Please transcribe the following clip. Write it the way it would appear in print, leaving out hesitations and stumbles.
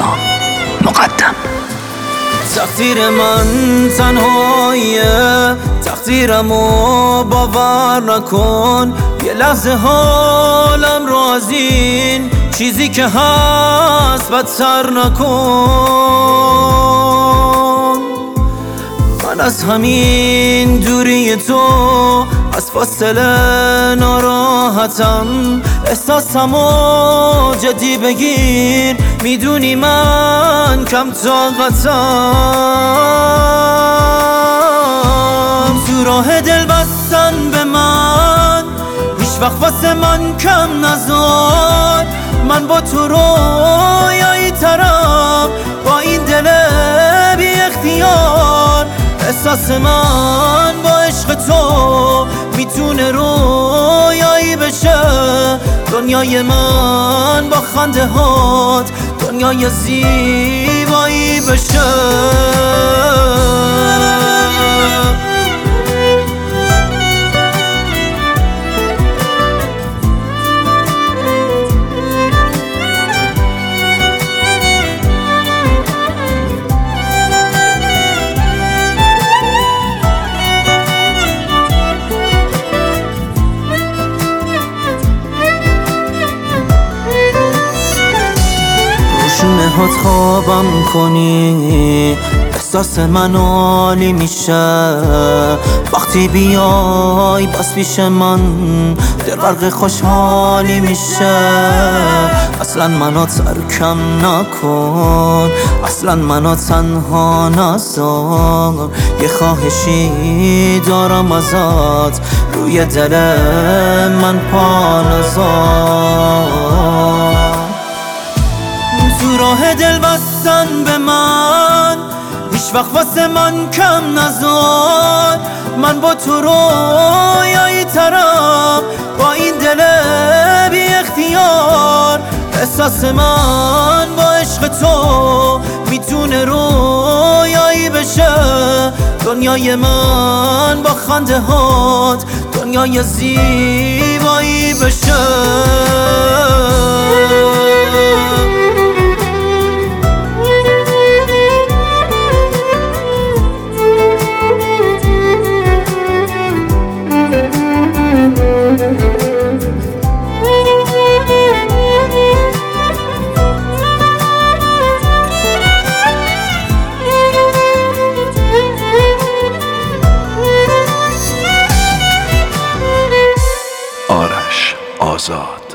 رزام مقدم. تقدیر من تنهاییه، تقدیرمو باور نکن. یه لحظه حالم رو از این چیزی که هست بدتر نکن. من از همین دوری تو، از فاصله ناراحتم. احساسمو جدی بگیر، میدونی من کم طاقتم. تو راه دل بستن به من هیچ وقت واسه من کم نذار. من با تو رویایی ترم، با این دل بی اختیار. احساس من با عشق تو میتونه رویایی بشه. دنیای من با خنده هات دنیای زیبایی بشه. شونه هات خوابم کنی، احساس من عالی میشه. وقتی بیای بس پیش من دل غرق خوشحالی میشه. اصلا منو ترکم نکن، اصلا منو تنها نذار. یه خواهشی دارم ازت، روی دل من پا نذار. تو راه دل بستن به من هیچ وقت واسه من کم نذار. من با تو رویایی ترم، با این دل بی اختیار. احساس من با عشق تو میتونه رویایی بشه. دنیای من با خنده هات دنیای زیبایی بشه. آرش آزاد.